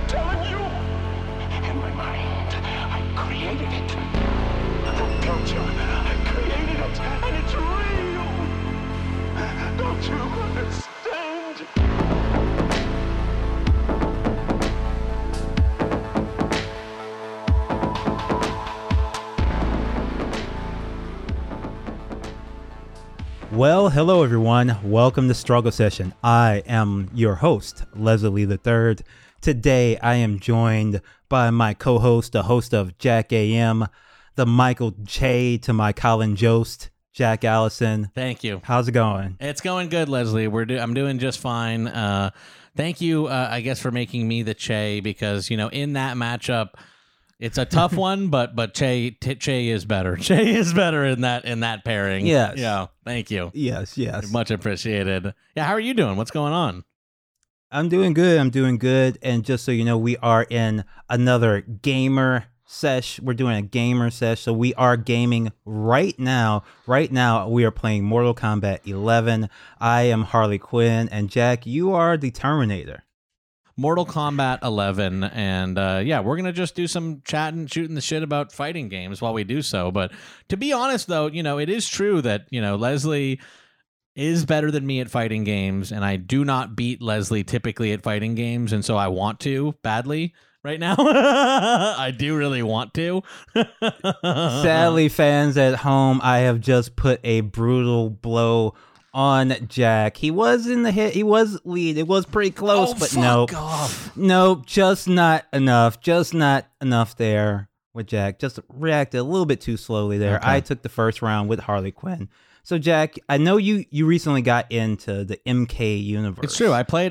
telling you. In my mind, I created it. I told you, I created it, and it's real. Don't you understand? Well, hello everyone. Welcome to Struggle Session. I am your host, Leslie III. Today, I am joined by my co-host, the host of Jack AM, the Michael J to my Colin Jost, Jack Allison. Thank you. How's it going? It's going good, Leslie. I'm doing just fine. Thank you, I guess, for making me the Che because, in that matchup, it's a tough one, but Che is better. Che is better in that pairing. Yes. Yeah. Thank you. Yes. Much appreciated. Yeah. How are you doing? What's going on? I'm doing good. And just so you know, we are in another gamer sesh. We're doing a gamer sesh. So we are gaming right now. Right now, we are playing Mortal Kombat 11. I am Harley Quinn. And Jack, you are the Terminator. Mortal Kombat 11, and we're gonna just do some chatting, shooting the shit about fighting games while we do so. But to be honest, though, it is true that Leslie is better than me at fighting games, and I do not beat Leslie typically at fighting games, and so I want to badly right now. I do really want to. Sadly, fans at home, I have just put a brutal blow on Jack. He was in the hit. He was lead. It was pretty close, but nope, just not enough. Just not enough there with Jack. Just reacted a little bit too slowly there. Okay. I took the first round with Harley Quinn. So Jack, I know you recently got into the MK universe. It's true. I played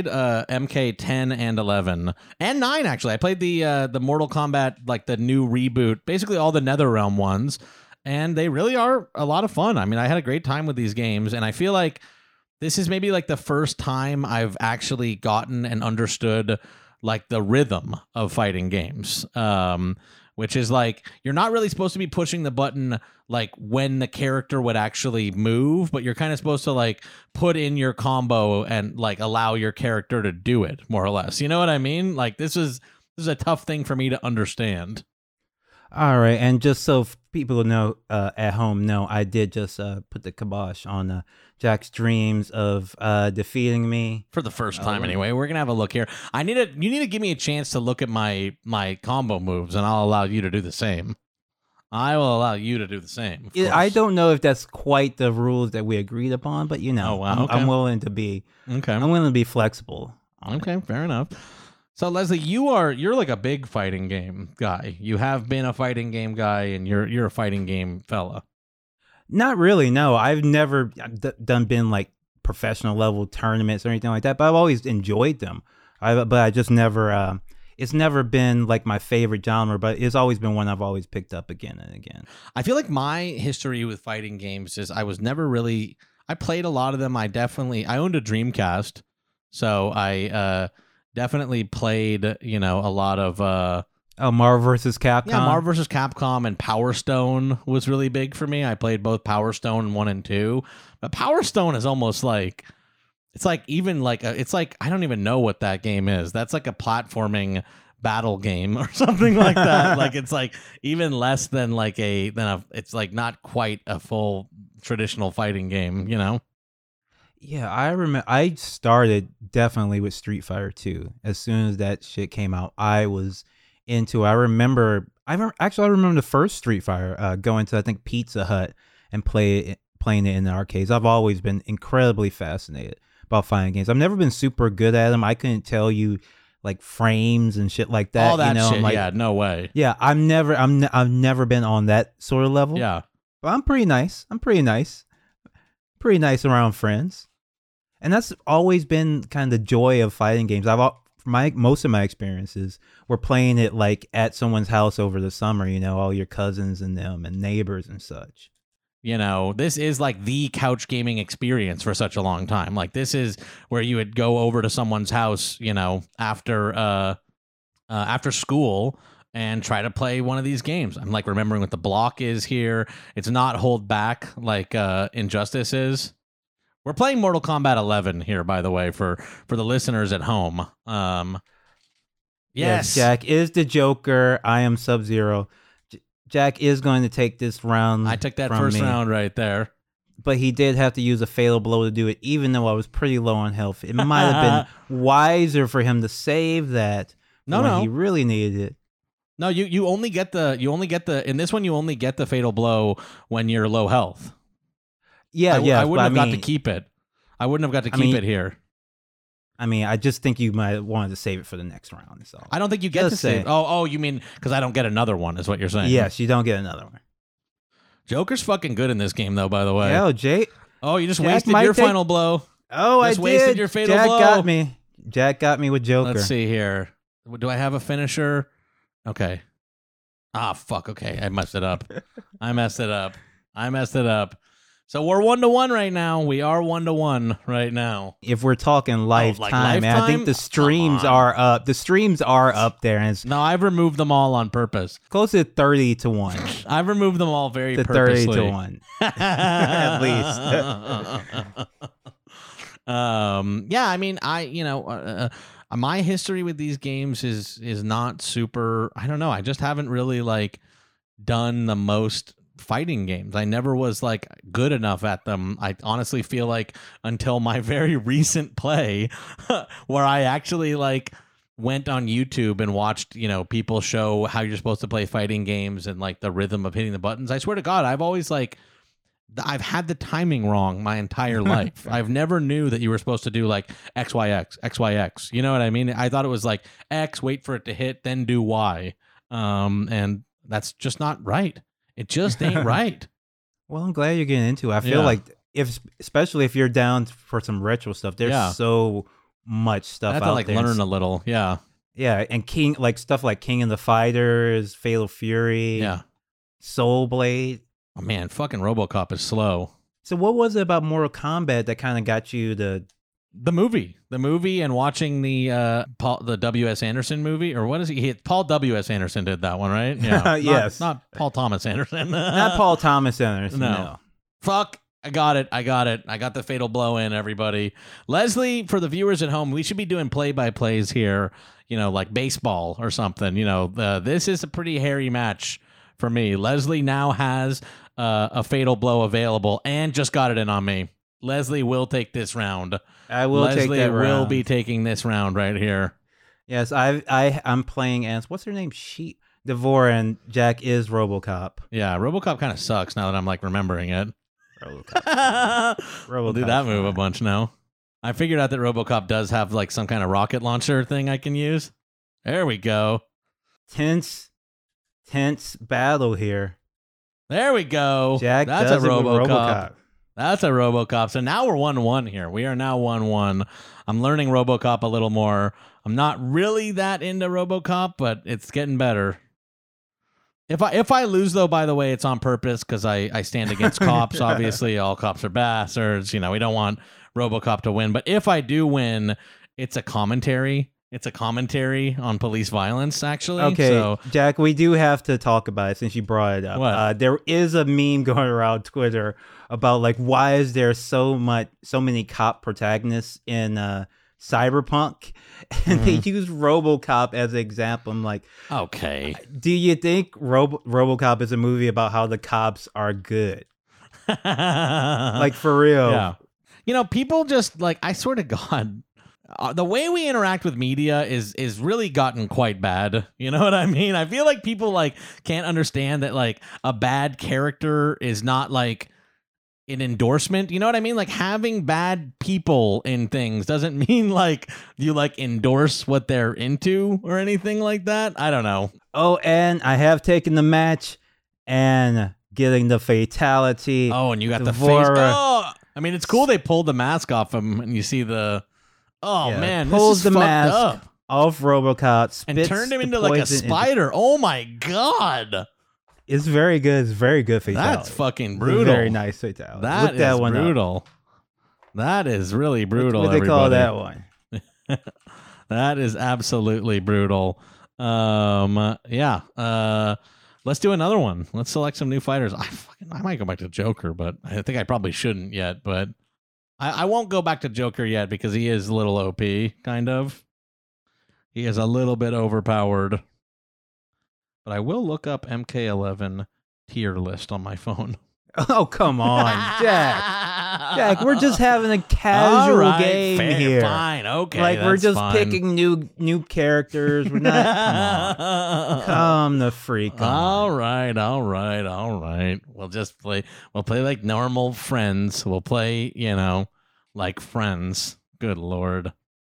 MK 10 and 11 and 9 actually. I played the Mortal Kombat, like the new reboot, basically all the NetherRealm ones. And they really are a lot of fun. I mean, I had a great time with these games, and I feel like this is maybe like the first time I've actually gotten and understood like the rhythm of fighting games, which is like you're not really supposed to be pushing the button like when the character would actually move, but you're kind of supposed to like put in your combo and like allow your character to do it more or less. You know what I mean? Like this is a tough thing for me to understand. All right, and just so people know at home know, I did just put the kibosh on Jack's dreams of defeating me For the first time, anyway. We're gonna have a look here. You need to give me a chance to look at my combo moves, and I'll allow you to do the same. I will allow you to do the same. I don't know if that's quite the rules that we agreed upon, but Oh, wow, okay. I'm willing to be. Okay. I'm willing to be flexible. Okay, fair enough. So Leslie, you're like a big fighting game guy. You have been a fighting game guy, and you're a fighting game fella. Not really. No, I've never been like professional level tournaments or anything like that. But I've always enjoyed them. But I just never. It's never been like my favorite genre, but it's always been one I've always picked up again and again. I feel like my history with fighting games is I was never really. I played a lot of them. I owned a Dreamcast, so I definitely played a lot of Marvel vs. Capcom. Yeah, Marvel vs. Capcom and Power Stone was really big for me. I played both Power Stone 1 and 2. But Power Stone is almost like it's like I don't even know what that game is. That's like a platforming battle game or something like that. Like it's like even less than it's like not quite a full traditional fighting game, Yeah, I remember I started definitely with Street Fighter 2. As soon as that shit came out, I was into it. I remember the first Street Fighter going to I think Pizza Hut and playing it in the arcades. I've always been incredibly fascinated about fighting games. I've never been super good at them. I couldn't tell you like frames and shit like that. All that shit. I'm like, yeah, no way. Yeah, I've never been on that sort of level. Yeah. But I'm pretty nice. Pretty nice around friends. And that's always been kind of the joy of fighting games. Most of my experiences were playing it like at someone's house over the summer, all your cousins and them and neighbors and such. This is like the couch gaming experience for such a long time. Like this is where you would go over to someone's house, after school and try to play one of these games. I'm like remembering what the block is here. It's not hold back like Injustice is. We're playing Mortal Kombat 11 here, by the way, for the listeners at home. Yes. Jack is the Joker. I am Sub-Zero. Jack is going to take this round. I took that from first me, round right there. but he did have to use a fatal blow to do it, even though I was pretty low on health. It might have been wiser for him to save that when he really needed it. No, you only get the in this one you only get the fatal blow when you're low health. Yeah, I wouldn't have got to keep it. I wouldn't have got to keep it here. I mean, I just think you might wanted to save it for the next round. So I don't think you get to save. Oh, you mean because I don't get another one is what you're saying? Yes, you don't get another one. Joker's fucking good in this game though. By the way. Yeah, Jay. Oh, you just wasted your final blow. Oh, just I wasted did. your fatal Jack blow. got me. Jack got me with Joker. Let's see here. Do I have a finisher? Okay. Ah, fuck. Okay, I messed it up. I messed it up. So we're 1-1 right now. We are 1-1 right now. If we're talking lifetime, man, I think the streams are up. The streams are up there, and it's No, I've removed them all on purpose. close to 30-1. I've removed them all very To purposely. 30-1. At least. Yeah, I mean, my history with these games is not super. I don't know. I just haven't really like done the most fighting games. I never was like good enough at them. I honestly feel like until my very recent play where I actually like went on YouTube and watched, people show how you're supposed to play fighting games and like the rhythm of hitting the buttons. I swear to God, I've had the timing wrong my entire life. I've never knew that you were supposed to do like XYX, XYX. You know what I mean? I thought it was like X, wait for it to hit, then do Y. And that's just not right. It just ain't right. Well, I'm glad you're getting into it. I feel like especially if you're down for some retro stuff, there's so much stuff I have out to like there. learn a little. Yeah. Yeah, and stuff like King of the Fighters, Fatal Fury, Yeah. Soul Blade. Oh man, fucking RoboCop is slow. So what was it about Mortal Kombat that kind of got you to The movie, and watching the W.S. Anderson movie, or what is he? Paul W.S. Anderson did that one, right? Yeah. Yes. Not Paul Thomas Anderson. not Paul Thomas Anderson? No. Fuck. I got it. I got the fatal blow in, everybody. Leslie, for the viewers at home, we should be doing play-by-plays here, like baseball or something. This is a pretty hairy match for me. Leslie now has a fatal blow available and just got it in on me. Leslie will take this round. I will take that round. Leslie will be taking this round right here. Yes, I'm playing as what's her name? Devora, and Jack is RoboCop. Yeah, RoboCop kind of sucks now that I'm like remembering it. RoboCop. We'll do that move a bunch now. I figured out that RoboCop does have like some kind of rocket launcher thing I can use. There we go. Tense battle here. There we go. Jack That's does a it with RoboCop. That's a RoboCop. So now we're 1-1 here. We are now 1-1. I'm learning RoboCop a little more. I'm not really that into RoboCop, but it's getting better. If I lose, though, by the way, it's on purpose because I stand against cops. Obviously, all cops are bastards. We don't want RoboCop to win. But if I do win, it's a commentary. It's a commentary on police violence, actually. Okay, so, Jack, we do have to talk about it since you brought it up. What? There is a meme going around Twitter about like why is there so many cop protagonists in Cyberpunk, and they use RoboCop as an example. I'm like, okay. Do you think RoboCop is a movie about how the cops are good? Like for real? Yeah. People just like, I swear to God. The way we interact with media is really gotten quite bad. You know what I mean? I feel like people like can't understand that like a bad character is not like an endorsement. You know what I mean? Like having bad people in things doesn't mean like you like endorse what they're into or anything like that. I don't know. Oh, and I have taken the match and getting the fatality. Oh, and you got the face. Devora. Oh, I mean, it's cool they pulled the mask off him and you see the. Oh Yeah, man, pulls this is the fucked mask up. off RoboCop And spits turned him the into like a poison spider. Oh my God. It's very good. It's very good fatality. That's fucking It's a brutal. very nice fatality. That Look is that one brutal. up. That is really brutal. What do they call everybody. that one? That is absolutely brutal. Yeah. Let's do another one. Let's select some new fighters. I might go back to Joker, but I think I probably shouldn't yet. But I won't go back to Joker yet because he is a little OP, kind of. He is a little bit overpowered. But I will look up MK11 tier list on my phone. Oh, come on, Jack. Jack, we're just having a casual All right, game fair, here. Fine, okay. Like we're that's just fine. picking new characters. We're not. Come on. Come the freak on. All right. We'll play like normal friends. We'll play, like friends. Good Lord.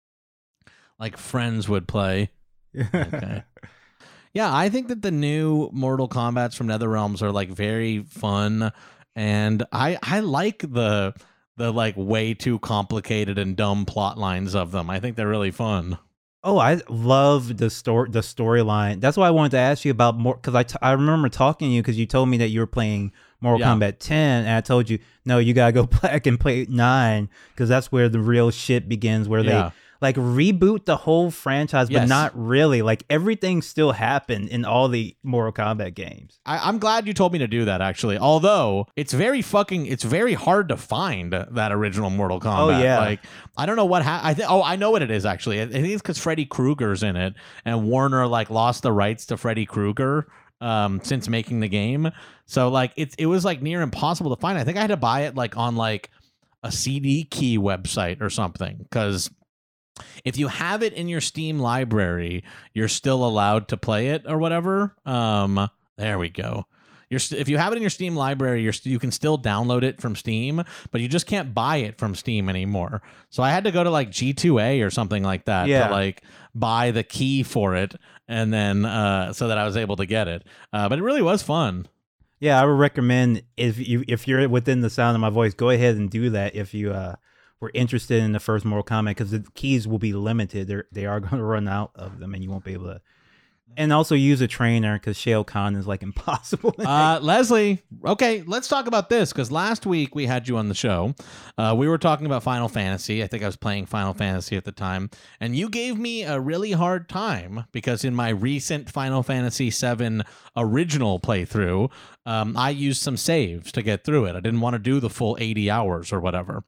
Like friends would play. Okay. Yeah, I think that the new Mortal Kombats from NetherRealms are like very fun, and I like the like way too complicated and dumb plot lines of them. I think they're really fun. Oh, I love the storyline. That's why I wanted to ask you about more, because I remember talking to you because you told me that you were playing Mortal Kombat 10, and I told you, no, you gotta go back and play 9 because that's where the real shit begins, where they like reboot the whole franchise, but not really. Like everything still happened in all the Mortal Kombat games. I'm glad you told me to do that, actually. Although it's very hard to find that original Mortal Kombat. Oh yeah, like I don't know what I know what it is actually. I think it's because Freddy Krueger's in it, and Warner like lost the rights to Freddy Krueger since making the game. So like it was like near impossible to find. I think I had to buy it like on like a CD key website or something, because if you have it in your Steam library, you're still allowed to play it or whatever. There we go. If you have it in your Steam library, you can still download it from Steam, but you just can't buy it from Steam anymore. So I had to go to like G2A or something like that to like buy the key for it, and then so that I was able to get it. But it really was fun. Yeah, I would recommend if you're within the sound of my voice, go ahead and do that if you were interested in the first Mortal Kombat, because the keys will be limited. They are going to run out of them, and you won't be able to. And also use a trainer, because Shao Kahn is like impossible. Leslie, okay, let's talk about this, because last week we had you on the show. We were talking about Final Fantasy. I think I was playing Final Fantasy at the time, and you gave me a really hard time because in my recent Final Fantasy VII original playthrough, I used some saves to get through it. I didn't want to do the full 80 hours or whatever.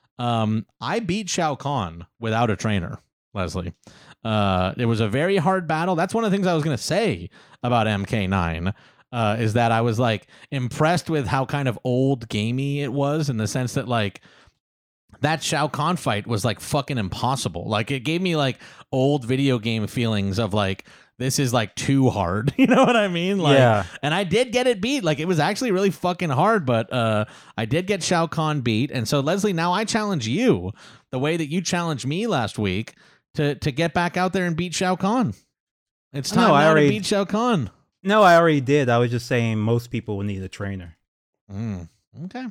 I beat Shao Kahn without a trainer, Leslie. It was a very hard battle. That's one of the things I was going to say about MK9, is that I was like impressed with how kind of old gamey it was, in the sense that like that Shao Kahn fight was like fucking impossible. Like it gave me like old video game feelings of like, this is like too hard. You know what I mean? Like, yeah. And I did get it beat. Like it was actually really fucking hard, but I did get Shao Kahn beat. And so Leslie, now I challenge you the way that you challenged me last week to get back out there and beat Shao Kahn. It's time to beat Shao Kahn. No, I already did. I was just saying most people will need a trainer. Okay.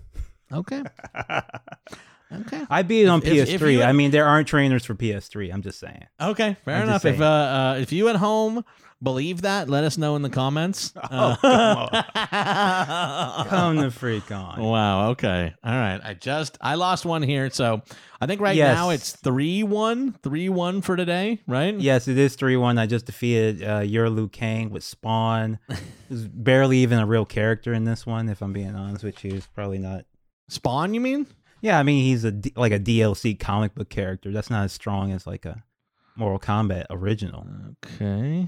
Okay. I beat it on PS3. If you, I mean, there aren't trainers for PS3. I'm just saying. Okay, fair enough. If you at home believe that, let us know in the comments. Oh, come on. Come the freak on. Wow. Okay. All right. I lost one here, so I think now it's 3-1. 3-1 for today, right? Yes, it is 3-1. I just defeated your Liu Kang with Spawn. There's barely even a real character in this one, if I'm being honest with you. It's probably not. Spawn, you mean? Yeah, I mean, he's like a DLC comic book character. That's not as strong as like a Mortal Kombat original. Okay.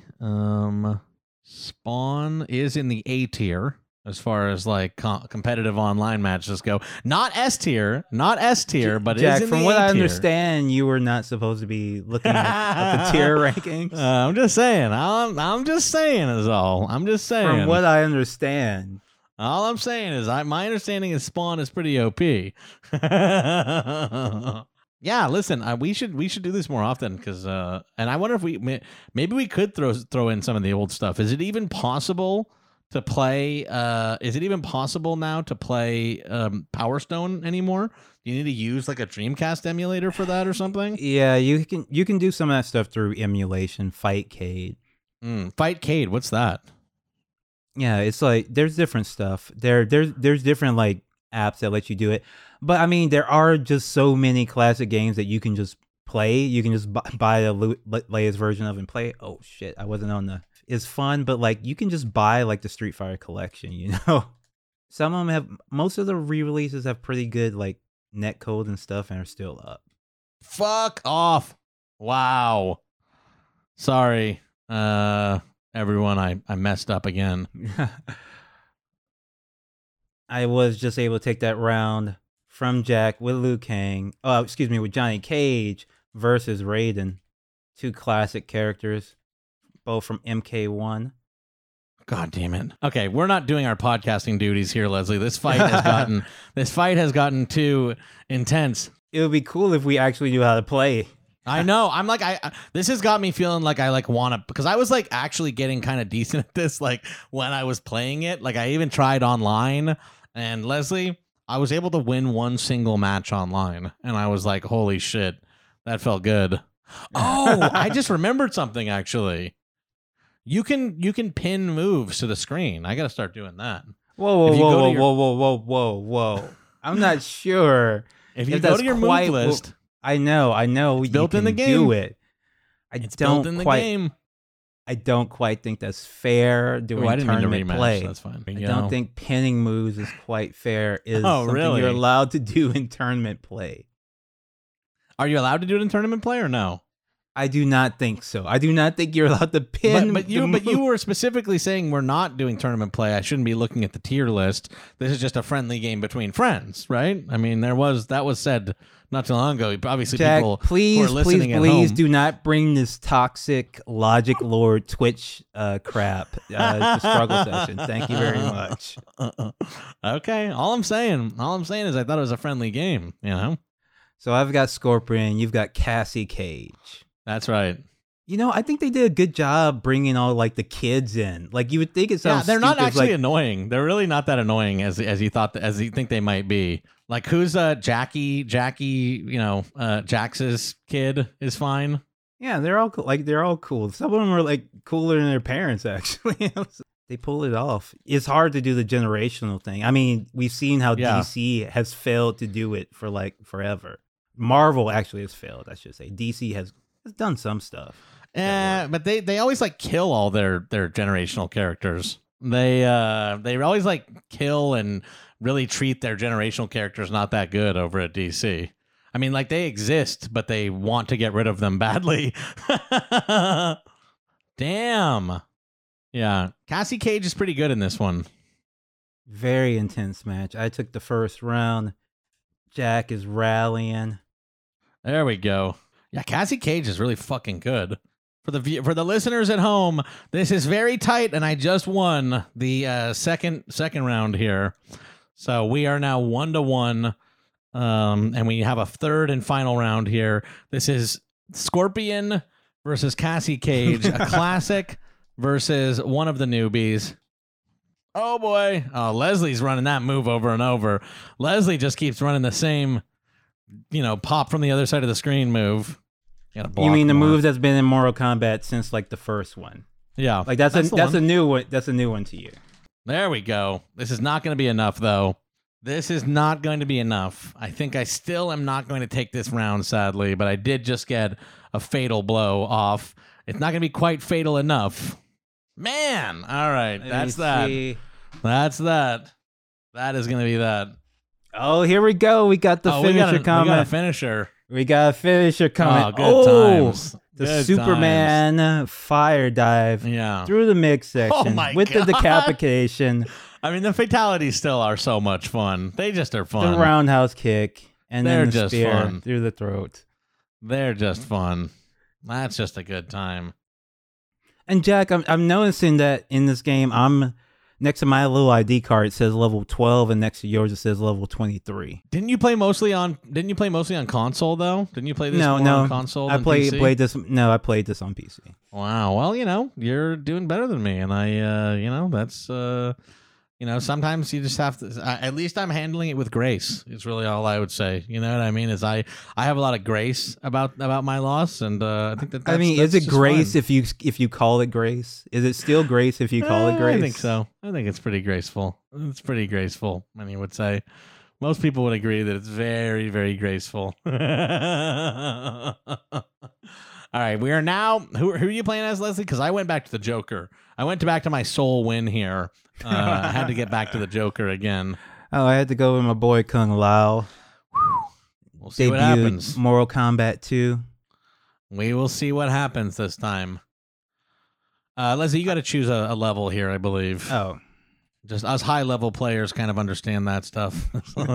Spawn is in the A tier as far as like competitive online matches go. Not S tier, but Jack, is in from the what A I tier. understand, you were not supposed to be looking at the tier rankings. I'm just saying. I'm just saying is all. I'm just saying. From what I understand. All I'm saying is my understanding is Spawn is pretty OP. Yeah, listen, we should do this more often, because and I wonder if maybe we could throw in some of the old stuff. Is it even possible to play? Is it even possible now to play Power Stone anymore? Do you need to use like a Dreamcast emulator for that or something? Yeah, you can do some of that stuff through emulation. Fightcade. Fightcade, what's that? Yeah, it's like there's different stuff. There's different like apps that let you do it. But I mean, there are just so many classic games that you can just play. You can just buy the latest version of and play. Oh shit, I wasn't on the. It's fun, but like you can just buy like the Street Fighter collection. You know, some of them most of the re-releases have pretty good like netcode and stuff, and are still up. Fuck off! Wow. Sorry, everyone. I messed up again. I was just able to take that round from Jack with Liu Kang. Oh, excuse me, with Johnny Cage versus Raiden. Two classic characters, both from MK1. God damn it. Okay, we're not doing our podcasting duties here, Leslie. This fight has gotten too intense. It would be cool if we actually knew how to play. I know. I'm like, this has got me feeling like I like want to, because I was like actually getting kind of decent at this, like when I was playing it. Like I even tried online, and Leslie, I was able to win one single match online, and I was like, holy shit, that felt good. Oh, I just remembered something actually. You can pin moves to the screen. I got to start doing that. Whoa. I'm not sure. If you go to your move list, I know. It's built in the game. Do it. It's built in the game. I don't quite think that's fair doing I didn't mean to tournament rematch. play. That's fine. I don't think pinning moves is quite fair. Is Oh, something really? you're allowed to do in tournament play. Are you allowed to do it in tournament play or no? I do not think so. I do not think you're allowed to pin. But you were specifically saying we're not doing tournament play. I shouldn't be looking at the tier list. This is just a friendly game between friends, right? I mean, that was said not too long ago. Obviously, Jack, people please, who are listening at please home. do not bring this toxic Logic Lord Twitch crap to Struggle Session. Thank you very much. Okay, all I'm saying is I thought it was a friendly game. You know, So I've got Scorpion. You've got Cassie Cage. that's right. You know, I think they did a good job bringing all like the kids in. Like you would think it sounds. They're not stupid, actually like, annoying. They're really not that annoying as you think they might be. Like who's Jackie? You know, Jax's kid is fine. Yeah, they're all cool. Like they're all cool. Some of them are like cooler than their parents. Actually, they pull it off. It's hard to do the generational thing. I mean, we've seen how Yeah. DC has failed to do it for like forever. Marvel actually has failed. I should say DC has done some stuff. But they always like kill all their generational characters. They always like kill and really treat their generational characters not that good over at DC. I mean, like they exist, but they want to get rid of them badly. Damn. Yeah, Cassie Cage is pretty good in this one. Very intense match. I took the first round. Jack is rallying. There we go. Yeah, Cassie Cage is really fucking good. For the listeners at home, this is very tight, and I just won the second round here. So we are now 1-1, and we have a third and final round here. This is Scorpion versus Cassie Cage, a classic versus one of the newbies. Oh boy! Oh, Leslie's running that move over and over. Leslie just keeps running the same, pop from the other side of the screen move. You mean the move that's been in Mortal Kombat since like the first one? Yeah, like that's a new one. That's a new one to you. There we go. This is not going to be enough, though. This is not going to be enough. I think I still am not going to take this round, sadly, but I did just get a fatal blow off. It's not going to be quite fatal enough. Man, all right, that's that. That's that. That is going to be that. Oh, here we go. We got the finisher coming. We got a finisher. We got a finisher coming. Oh, good times. The Good Superman fire dive through the mix section with the decapitation. I mean, the fatalities still are so much fun. They just are fun. The roundhouse kick and They're then the just spear fun. through the throat. They're just fun. That's just a good time. And Jack, I'm noticing that in this game, I'm next to my little ID card, it says level 12, and next to yours it says level 23. Didn't you play mostly on console though? Didn't you play this on console? I played PC? this. No, I played this on PC. Wow. Well, you're doing better than me, and I, that's sometimes you just have to. At least I'm handling it with grace. Is really all I would say. You know what I mean? Is I have a lot of grace about my loss, and I think that's, is it grace fun. if you call it grace? Is it still grace if you call it grace? I think so. I think it's pretty graceful. It's pretty graceful. Many would say. Most people would agree that it's very, very graceful. All right, we are now. Who are you playing as, Leslie? Because I went back to the Joker. I went back to my soul win here. I had to get back to the Joker again. Oh, I had to go with my boy Kung Lao. We'll see what happens. Mortal Kombat 2. We will see what happens this time. Leslie, you got to choose a level here, I believe. Oh, Just us high level players kind of understand that stuff.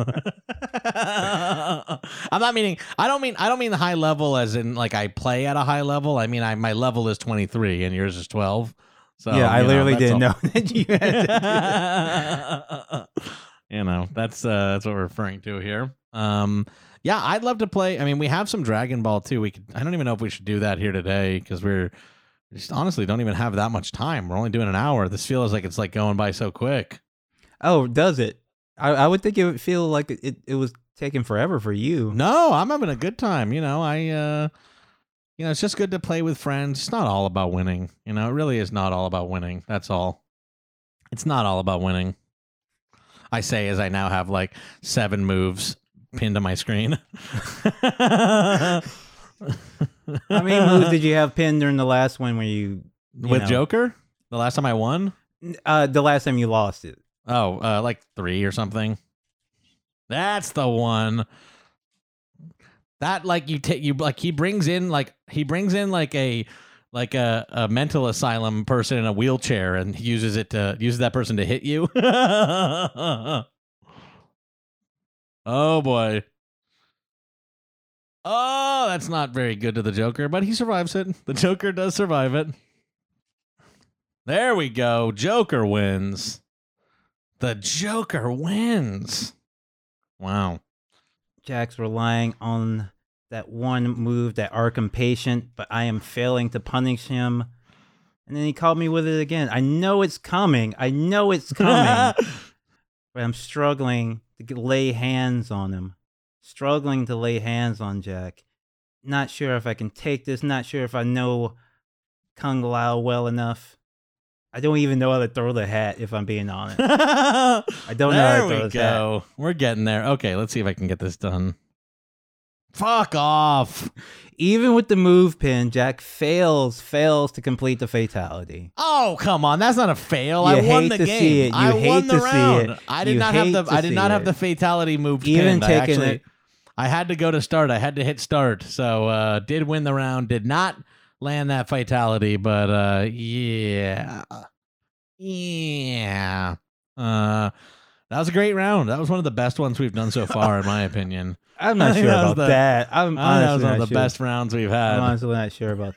I'm not meaning. I don't mean the high level as in like I play at a high level. I mean my level is 23 and yours is 12. So yeah, I literally didn't all. know that you had to do that. That's what we're referring to here. Yeah, I'd love to play. I mean, we have some Dragon Ball too. I don't even know if we should do that here today because we just honestly don't even have that much time. We're only doing an hour. This feels like it's like going by so quick. Oh, does it? I would think it would feel like it was taking forever for you. No, I'm having a good time. It's just good to play with friends. It's not all about winning. It really is not all about winning. That's all. It's not all about winning. I say as I now have like 7 moves pinned to my screen. How many moves did you have pinned during the last one where you with Joker? The last time I won? The last time you lost it. Oh, like 3 or something. That's the one. That like he brings in like a mental asylum person in a wheelchair and uses that person to hit you. Oh boy. Oh, that's not very good to the Joker, but he survives it. The Joker does survive it. There we go. Joker wins. The Joker wins. Wow. Jack's relying on that one move, that Arkham Patient, but I am failing to punish him. And then he called me with it again. I know it's coming. But I'm struggling to lay hands on him. Struggling to lay hands on Jack. Not sure if I can take this. Not sure if I know Kung Lao well enough. I don't even know how to throw the hat, if I'm being honest. I don't know how to throw this hat. We're getting there. Okay, let's see if I can get this done. Fuck off. Even with the move pin, Jack fails to complete the fatality. Oh, come on. That's not a fail. You I won hate the to game. see it. I won the round. I did You not have hate the to I did see not have it. the fatality move Even pinned. taking it. I had to go to start. I had to hit start. So did win the round. Did not land that fatality, but yeah. Yeah. That was a great round. That was one of the best ones we've done so far, in my opinion. I'm not sure about that. I'm That was honestly one of not the sure. best rounds we've had. I'm honestly not sure about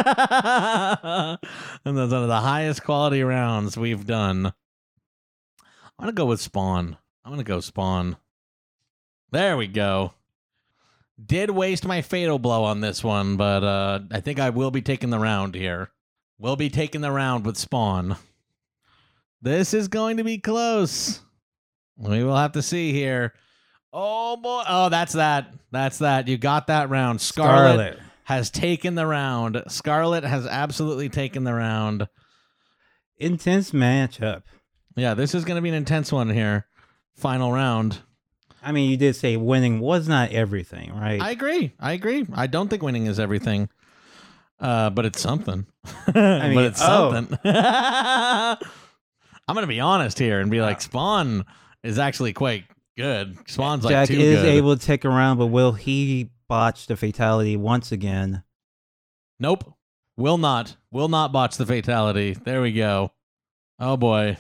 that. And that's one of the highest quality rounds we've done. I'm going to go with Spawn. I'm going to go Spawn. There we go. Did waste my fatal blow on this one, but I think I will be taking the round here. We'll be taking the round with Spawn. This is going to be close. We will have to see here. Oh, boy. Oh, that's that. That's that. You got that round. Scarlet has taken the round. Scarlet has absolutely taken the round. Intense matchup. Yeah, this is going to be an intense one here. Final round. I mean, you did say winning was not everything, right? I agree. I don't think winning is everything. But it's something. I mean, but it's something. I'm going to be honest here and be like, Spawn is actually quite good. Spawn's like Jack too is good. able to take a round, but will he botch the fatality once again? Nope. Will not botch the fatality. There we go. Oh, boy.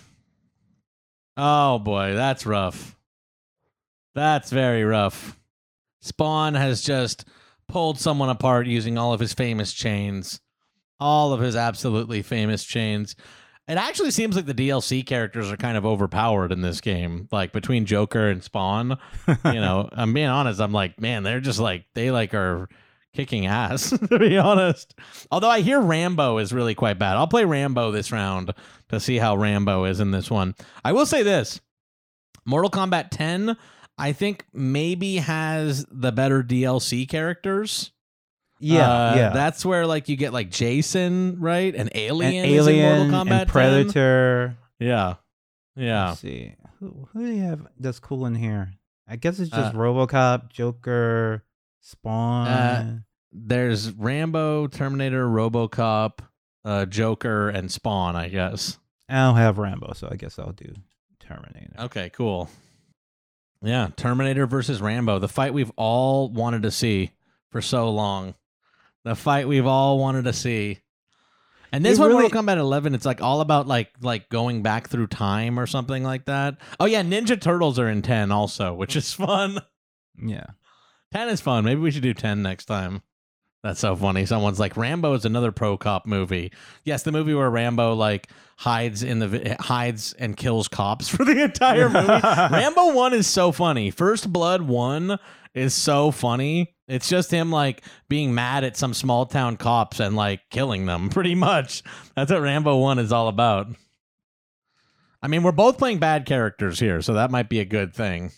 Oh, boy. That's rough. That's very rough. Spawn has just pulled someone apart using all of his famous chains. All of his absolutely famous chains. It actually seems like the DLC characters are kind of overpowered in this game. Like between Joker and Spawn, I'm being honest. I'm like, man, they're just like, they like are kicking ass, to be honest. Although I hear Rambo is really quite bad. I'll play Rambo this round to see how Rambo is in this one. I will say this. Mortal Kombat 10, I think maybe has the better DLC characters. Yeah. That's where like you get like Jason, right? And Alien, And is in Mortal Kombat and Predator. 10. Yeah. Let's see. Who do you have that's cool in here? I guess it's just RoboCop, Joker, Spawn. There's Rambo, Terminator, RoboCop, Joker, and Spawn, I guess. I don't have Rambo, so I guess I'll do Terminator. Okay, cool. Yeah, Terminator versus Rambo, the fight we've all wanted to see for so long. The fight we've all wanted to see. And this It one, really- Mortal Kombat 11, it's like all about like going back through time or something like that. Oh yeah, Ninja Turtles are in 10 also, which is fun. Yeah. 10 is fun. Maybe we should do 10 next time. That's so funny. Someone's like, Rambo is another pro cop movie. Yes, the movie where Rambo like hides and kills cops for the entire movie. Rambo 1 is so funny. First Blood 1 is so funny. It's just him like being mad at some small town cops and like killing them, pretty much. That's what Rambo 1 is all about. I mean, we're both playing bad characters here, so that might be a good thing.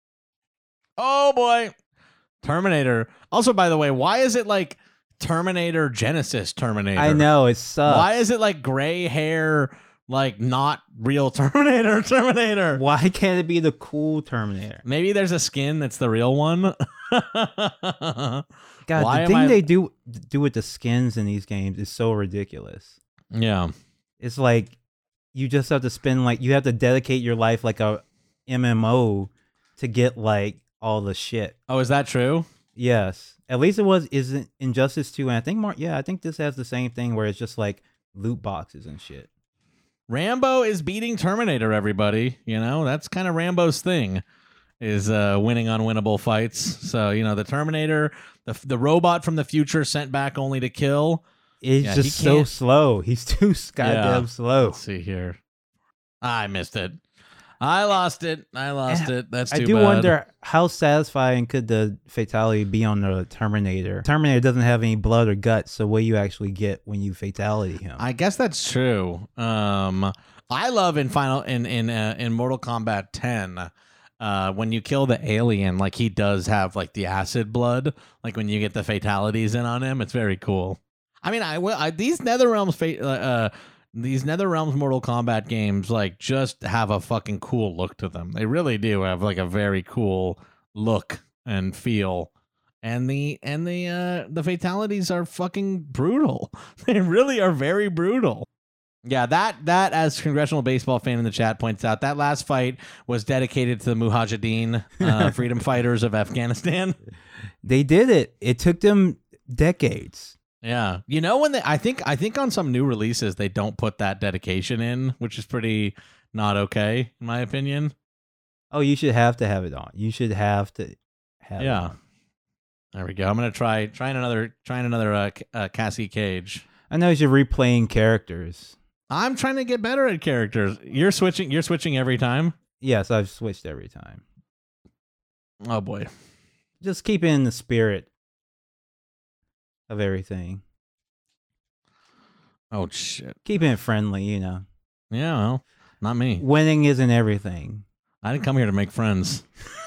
Oh boy. Terminator. Also, by the way, why is it like Terminator Genesis Terminator? I know, it sucks. Why is it like gray hair, like not real Terminator? Why can't it be the cool Terminator? Maybe there's a skin that's the real one. God, Why the am thing I- they do with the skins in these games is so ridiculous. Yeah. It's like you just have to spend like you have to dedicate your life like a MMO to get like all the shit. Oh, is that true? Yes, at least it was isn't Injustice 2, and I think more. Yeah, I think this has the same thing where it's just like loot boxes and shit. Rambo is beating Terminator, everybody. You know, that's kind of Rambo's thing, is winning unwinnable fights. So, you know, the Terminator, the robot from the future sent back only to kill. It's Yeah, just he so can't- slow. He's too goddamn slow. Let's see here. I missed it. I lost it. That's I too do bad. wonder how satisfying could the fatality be on the Terminator. Terminator doesn't have any blood or guts, so what do you actually get when you fatality him? I guess that's true. I love in Mortal Kombat 10 when you kill the alien, like he does have like the acid blood, like when you get the fatalities in on him. It's very cool. I mean, these NetherRealms Mortal Kombat games like just have a fucking cool look to them. They really do have like a very cool look and feel. And the fatalities are fucking brutal. They really are very brutal. Yeah, that as Congressional Baseball fan in the chat points out, that last fight was dedicated to the Mujahideen freedom fighters of Afghanistan. They did it. It took them decades. Yeah, you know when I think on some new releases they don't put that dedication in, which is pretty not okay in my opinion. Oh, you should have to have it on. You should have to have it Yeah, on. there we go. I'm gonna trying another Cassie Cage. I know you're replaying characters. I'm trying to get better at characters. You're switching every time. Yes, I've switched every time. Oh boy. Just keep in the spirit of everything. Oh shit. Keeping it friendly, you know. Yeah, well, not me. Winning isn't everything. I didn't come here to make friends.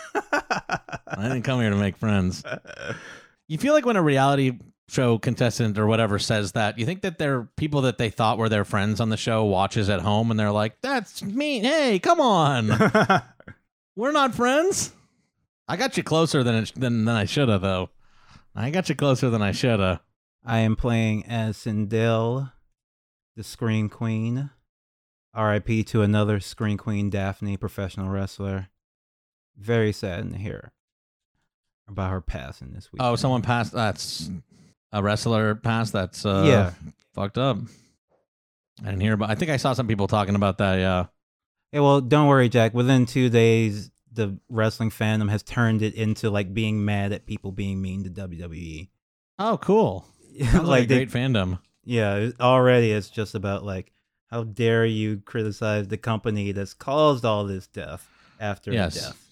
You feel like when a reality show contestant or whatever says that, you think that they're people that they thought were their friends on the show watches at home and they're like, that's me. Hey, come on. We're not friends. I got you closer than I should have, though. I got you closer than I should have. I am playing as Sindel, the Scream Queen. R.I.P. to another Scream Queen, Daphne, professional wrestler. Very sad to hear about her passing this week. Oh, someone passed. That's a wrestler passed. That's Yeah. fucked up. I didn't hear about. I think I saw some people talking about that. Yeah. Yeah, well, don't worry, Jack. Within 2 days, the wrestling fandom has turned it into like being mad at people being mean to WWE. Oh, cool. Sounds like a great fandom. Yeah, already it's just about like, how dare you criticize the company that's caused all this death after Yes. the death.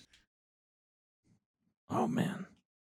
Oh man.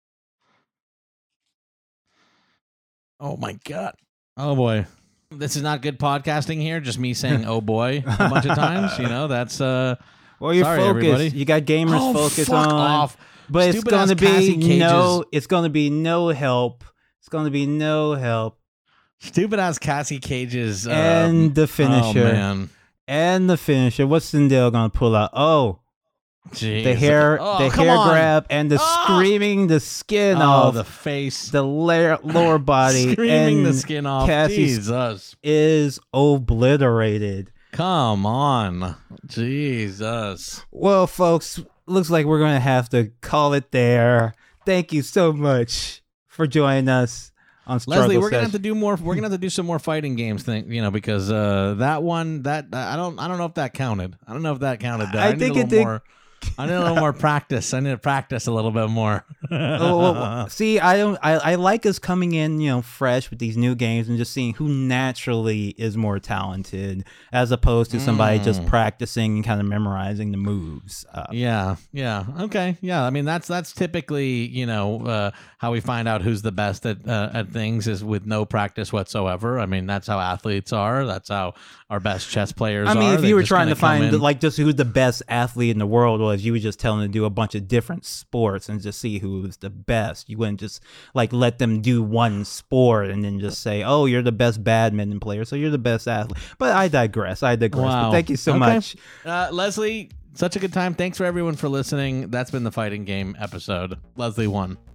Oh my god. Oh boy. This is not good podcasting here. Just me saying "oh boy" a bunch of times. You know, that's Well, you're Sorry, focused. everybody. You got gamers oh, focused fuck on, off. but it's Stupid-ass going to Cassie be no. Cage's- It's going to be no help. It's going to be no help. Stupid ass Cassie Cage's And the finisher. Oh man. And the finisher. What's Sindel going to pull out? Oh, Jeez. the hair, Oh, the come hair on. grab, and the Ah! screaming the skin Oh, off the face. the lower body, Screaming and the skin off. Cassie's Jesus. is obliterated. Come on. Jesus. Well, folks, looks like we're going to have to call it there. Thank you so much for joining us on struggle Leslie, we're gonna have session. to do more. We're gonna have to do some more fighting games thing, because that one I don't know if that counted. I don't know if that counted. Though. I need think a it little did. more. I need a little more practice. I need to practice a little bit more. See, I like us coming in, fresh with these new games and just seeing who naturally is more talented, as opposed to somebody just practicing and kind of memorizing the moves. Yeah. Okay. Yeah. I mean, that's typically, how we find out who's the best at things is with no practice whatsoever. I mean, that's how athletes are. That's how our best chess players are. I mean, if They're you were just trying to gonna come find in- like just who's the best athlete in the world was, you would just tell them to do a bunch of different sports and just see who was the best. You wouldn't just like let them do one sport and then just say, "Oh, you're the best badminton player, so you're the best athlete." But I digress. Wow. But thank you so Okay. much. Leslie, such a good time. Thanks for everyone for listening. That's been the Fighting Game episode. Leslie won.